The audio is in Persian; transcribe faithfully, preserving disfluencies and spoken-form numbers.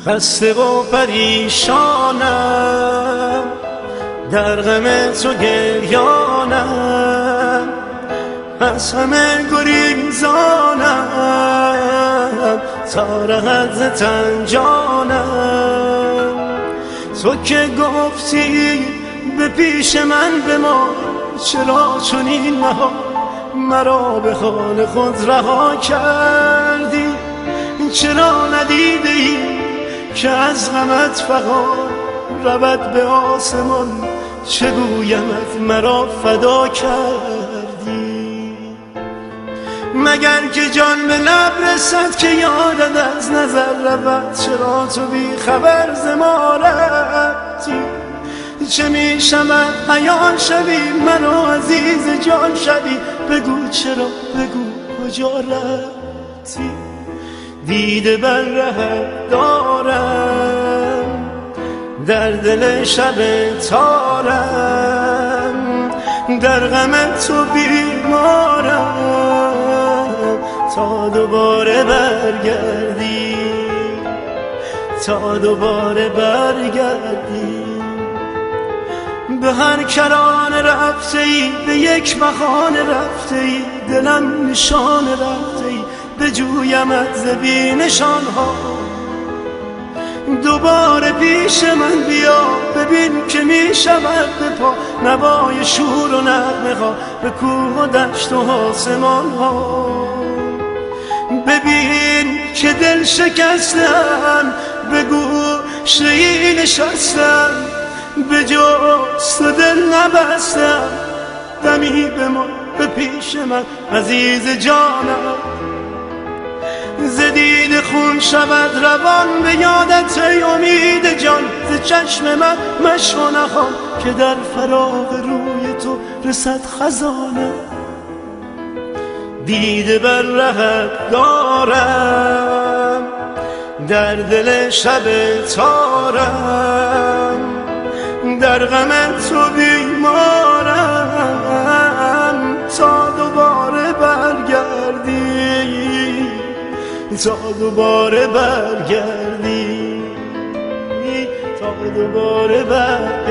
خسته و پریشانم، در غم تو گریانم، از همه گریزانم، تا رهد ز تن جانم. تو که گفتی به پیش من بمان، چرا چنین نهان مرا به حال خود رها کردی؟ چرا ندیده ای که از غمت فغان رود به آسمان؟ چه گویمت مرا فدا کردی؟ مگر که جان به لب رسد که یادت از نظر رود؟ چرا تو بی خبر ز ما رفتی؟ چه می شود عیان شوی منو عزیز جان شوی؟ بگو چرا، بگو کجا رفتی؟ دیده بر ره دارم، در دل شب تارم، در غم تو بیمارم، تا دوباره برگردی، تا دوباره برگردی. به هر کرانه رفته ای، به یک بهانه رفته ای، دلم نشانه رفته ای، به جویمت ز بی نشان ها. دوباره پیش من بیا، ببین که می شود به پا نوای شور و نغمه ها، به کوه و دشت و آسمان ها. ببین که دل شکستم، به گوشه ای نشستم، به جست و دل نبستم. دمی به ما به پیش من عزیز جانم، ز دیده خون شود روان به یادت ای امید جان. ز چشم من مشو نخوان که در فراق روی تو رسد خزانه. دیده بر رهت دارم، در دل شب تارم، در غم تو بیمارم، تا دوباره برگردی، تا دوباره برگردی، تا دوباره برگردی.